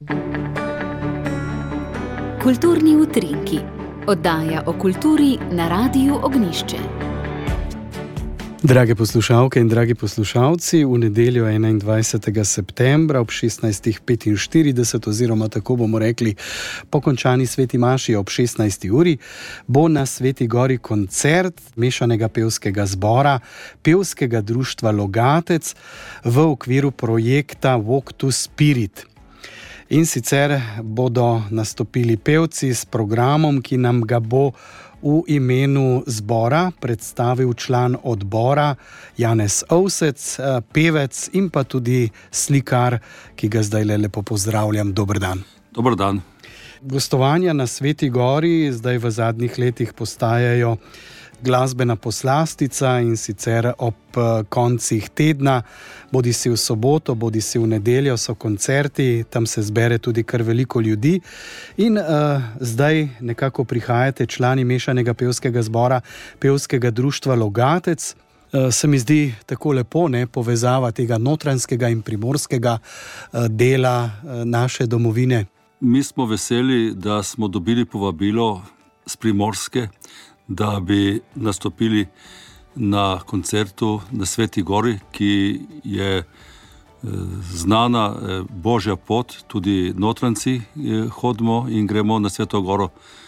Kulturni utrinki. Oddaja o kulturi na Radiu Ognjišče. Drage poslušalke in dragi poslušalci, v nedeljo 21. septembra ob 16.45 oziroma tako bomo rekli po končani sveti maši ob 16. uri bo na Sveti Gori koncert mešanega pevskega zbora Pevskega društva Logatec v okviru projekta Walk to Spirit. In sicer bodo nastopili pevci s programom, ki nam ga bo v imenu zbora predstavil član odbora Janez Ovsec, pevec in pa tudi slikar, ki ga zdaj lepo pozdravljam. Dober dan. Dober dan. Gostovanja na Sveti Gori zdaj v zadnjih letih postajajo glasbena poslastica in sicer ob koncih tedna, bodisi v soboto, bodisi v nedeljo so koncerti, tam se zbere tudi kar veliko ljudi in zdaj nekako prihajate člani mešanega pevskega zbora Pevskega društva Logatec. Se mi zdi tako lepo, povezava tega notranjskega in primorskega dela naše domovine. Mi smo veseli, da smo dobili povabilo z Primorske, da bi nastopili na koncertu na Sveti Gori, ki je znana Božja pot, tudi notranjci hodimo in gremo na Sveto Goro.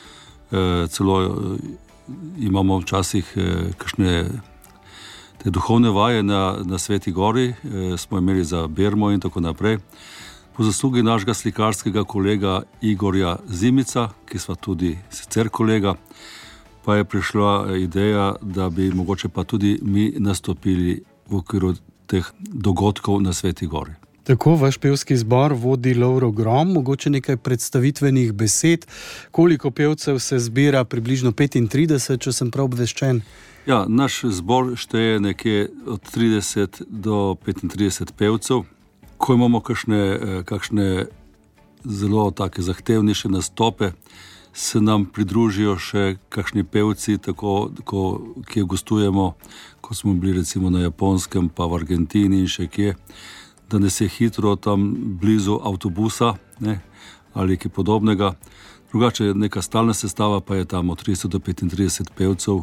Celo imamo včasih kakšne te duhovne vaje na Sveti Gori, smo imeli za bermo in tako naprej. Po zaslugi našega slikarskega kolega Igorja Zimica, ki sva tudi sicer kolega, pa je prišla ideja, da bi mogoče pa tudi mi nastopili v okviru teh dogodkov na Sveti Gori. Tako, vaš pevski zbor vodi Lovro Grom, mogoče nekaj predstavitvenih besed. Koliko pevcev se zbira? Približno 35, če sem prav obveščen. Ja, naš zbor šteje nekje od 30 do 35 pevcev. Ko imamo kakšne zelo take zahtevnejše nastope, se nam pridružijo še kakšni pevci, ki gostujemo, ko smo bili recimo na Japonskem, pa v Argentini in še kje, da ne se hitro tam blizu avtobusa, ali kaj podobnega. Drugače neka stalna sestava pa je tam od 30 do 35 pevcev,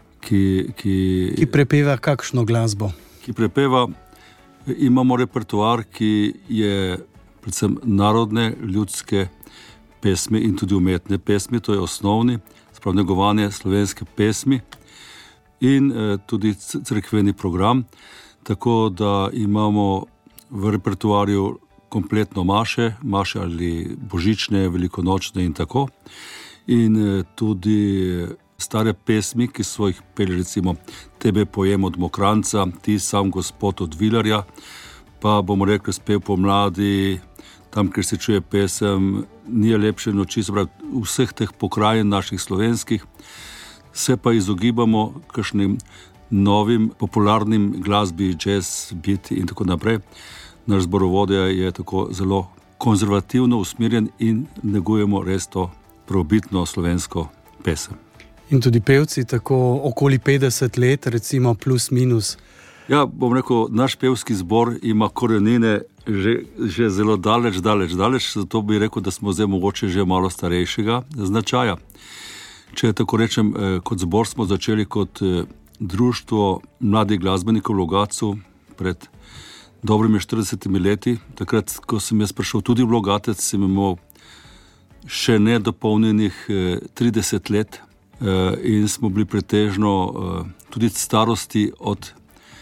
ki prepeva kakšno glasbo? Ki prepeva, imamo repertoar, ki je predvsem narodne, ljudske pesmi in tudi umetne pesmi, to je osnovni, sprav negovanje slovenske pesmi in tudi cerkveni program, tako da imamo v repertoarju kompletno maše ali božične, velikonočne in tako. In tudi stare pesmi, ki so jih peli recimo Tebe pojem od Mokranca, Ti sam gospod od Vilarja, pa bomo rekli Spev pomladi, Tam, kjer se čuje pesem Nije lepše noči, vseh teh pokrajin naših slovenskih, se pa izogibamo kakšnim novim popularnim glasbi, jazz, beat in tako naprej. Naš zborovodja je tako zelo konzervativno usmerjen in negujemo res to prvobitno slovensko pesem. In tudi pevci tako okoli 50 let, recimo plus minus. Ja, bom rekel, naš pevski zbor ima korenine že zelo daleč, zato bi rekel, da smo zdaj mogoče že malo starejšega značaja. Če tako rečem, kot zbor smo začeli kot društvo mladih glasbenikov v Logatcu pred dobrimi 40 leti. Takrat, ko sem jaz prišel tudi v Logatec, sem imel še nedopolnjenih 30 let in smo bili pretežno tudi starosti od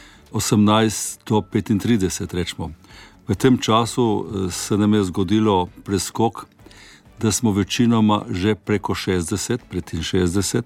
18 do 35, rečemo. V tem času se nam je zgodilo preskok, da smo večinoma že preko 60, pred 60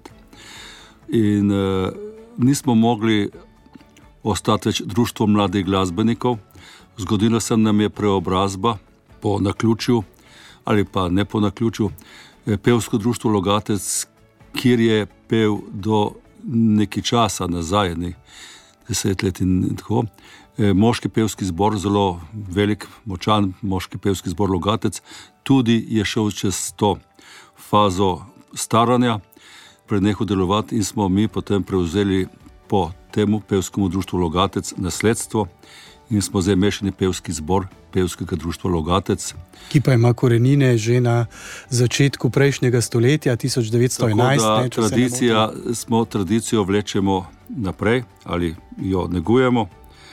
in nismo mogli ostati več društvo mladih glasbenikov. Zgodila se nam je preobrazba po naključju ali pa ne po naključju. Pevsko društvo Logatec, kjer je pel do neki časa nazaj, 10 let in tako. Moški pevski zbor, zelo velik, močan moški pevski zbor Logatec, tudi je šel čez to fazo staranja, prenehal delovati in smo mi potem prevzeli po temu pevskemu društvu Logatec nasledstvo in smo zdaj mešani pevski zbor Pevskega društva Logatec. Ki pa ima korenine že na začetku prejšnjega stoletja, 1911. Tradicijo vlečemo naprej ali jo negujemo.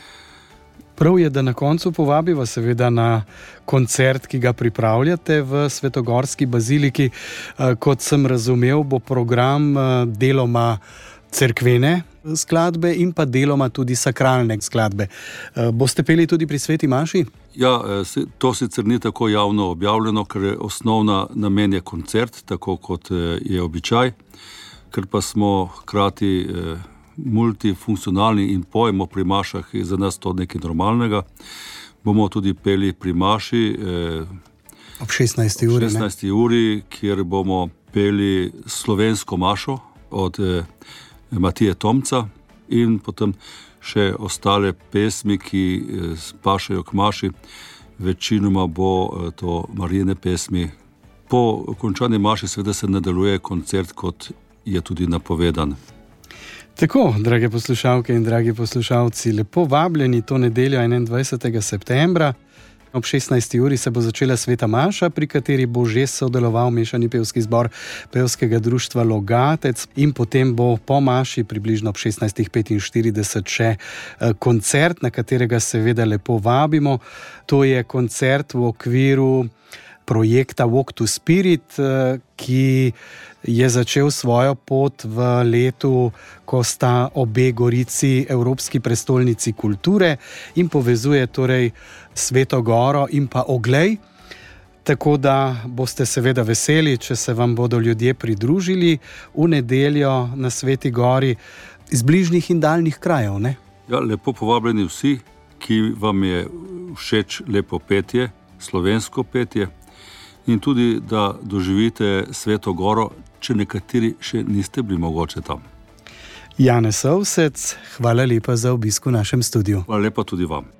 Prav je, da na koncu povabiva seveda na koncert, ki ga pripravljate v Svetogorski baziliki. Kot sem razumel, bo program deloma cerkvene skladbe in pa deloma tudi sakralne skladbe. Boste peli tudi pri sveti maši? Ja, to sicer ni tako javno objavljeno, ker je osnovna namen je koncert, tako kot je običaj, ker pa smo hkrati multifunkcionalni in pojemo pri mašah, je za nas to nekaj normalnega. Bomo tudi peli pri maši ob 16. uri, 16. uri, kjer bomo peli slovensko mašo od Matije Tomca in potem še ostale pesmi, ki pašejo k maši. Večinoma bo to Marijine pesmi. Po končani maši seveda se nadaljuje koncert, kot je tudi napovedan. Tako, drage poslušalke in dragi poslušalci, lepo vabljeni to nedeljo 21. septembra. Ob 16. uri se bo začela sveta maša, pri kateri bo že sodeloval mešani pevski zbor Pevskega društva Logatec, in potem bo po maši približno ob 16.45 še koncert, na katerega seveda lepo vabimo. To je koncert v okviru projekta Walk to Spirit, ki je začel svojo pot v letu, ko sta obe gorici Evropski prestolnici kulture in povezuje torej Sveto Goro in pa Oglej. Tako da boste seveda veseli, če se vam bodo ljudje pridružili v nedeljo na Sveti Gori iz bližnjih in daljnih krajev, ne? Ja, lepo povabljeni vsi, ki vam je všeč lepo petje, slovensko petje, in tudi, da doživite Sveto Goro, če nekateri še niste bili mogoče tam. Janez Ovsec, hvala lepa za obisk v našem studiu. Hvala lepa tudi vam.